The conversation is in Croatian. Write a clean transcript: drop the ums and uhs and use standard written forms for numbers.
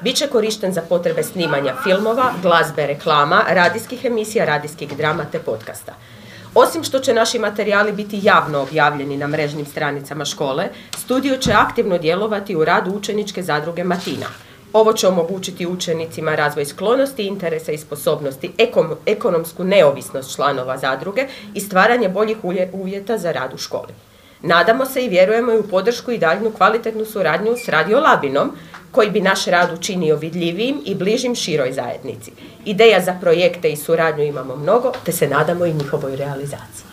Biće korišten za potrebe snimanja filmova, glazbe, reklama, radijskih emisija, radijskih drama te podcasta. Osim što će naši materijali biti javno objavljeni na mrežnim stranicama škole, studio će aktivno djelovati u radu učeničke zadruge Matina. Ovo će omogućiti učenicima razvoj sklonosti, interesa i sposobnosti, ekonomsku neovisnost članova zadruge i stvaranje boljih uvjeta za rad u školi. Nadamo se i vjerujemo i u podršku i daljnju kvalitetnu suradnju s Radio Labinom, koji bi naš rad učinio vidljivijim i bližim široj zajednici. Ideja za projekte i suradnju imamo mnogo, te se nadamo i njihovoj realizaciji.